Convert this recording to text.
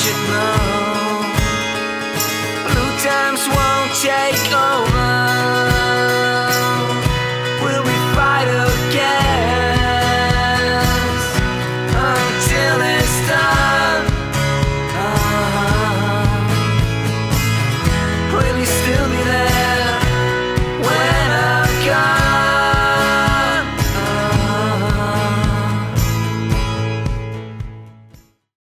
should know. Blue times won't take over. Will we fight again until it's done? Will you still be there?